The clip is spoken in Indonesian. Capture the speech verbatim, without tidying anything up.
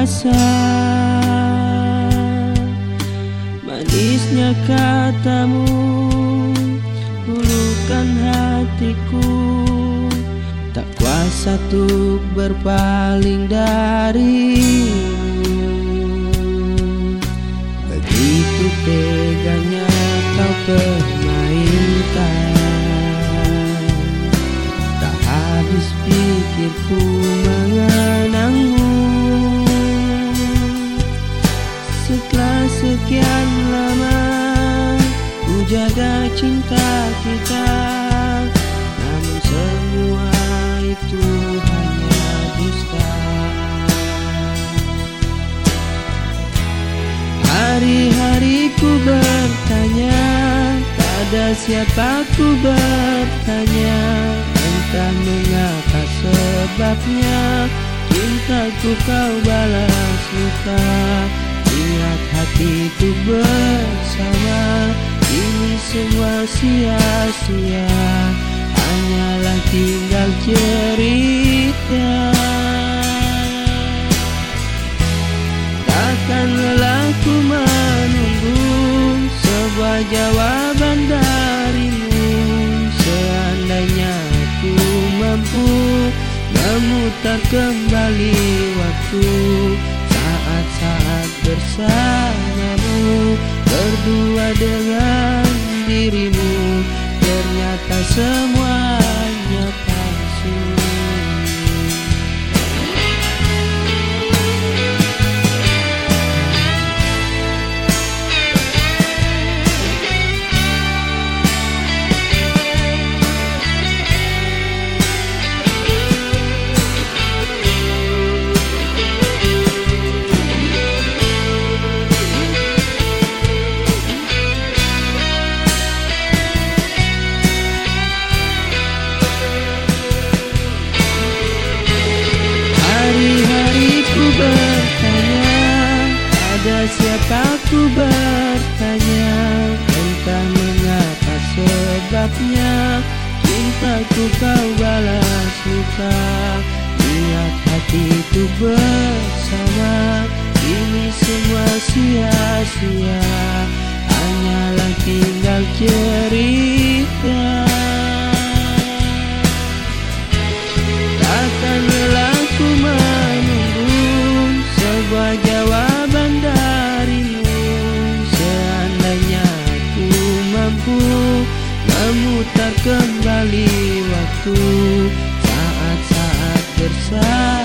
rasa, manisnya katamu luluhkan hatiku. Tak kuasa untuk berpaling darimu. Begitu teganya kau permainkan, tak habis pikirku mengenangmu. Setelah sekian lama ku jaga cinta kita, namun semua itu hanya dusta. Hari-hari ku bertanya, pada siapa ku bertanya, entah mengapa sebabnya cintaku kau balas luka. Ingat hatiku bersama, ini semua sia-sia, hanyalah tinggal cerita. Takkan lelah ku menunggu sebuah jawaban darimu. Seandainya ku mampu memutar kembali waktu, saat-saat bersamamu, berdua dengan dirimu, ternyata semuanya palsu. Pada siapa ku bertanya, entah mengapa sebabnya cintaku kau balas luka. Lihat hatiku bersama, ini semua sia-sia, hanyalah tinggal cerita. Takkan lelah ku menunggu sebuah jawaban darimu. Seandainya ku mampu memutar kembali waktu, saat-saat bersama.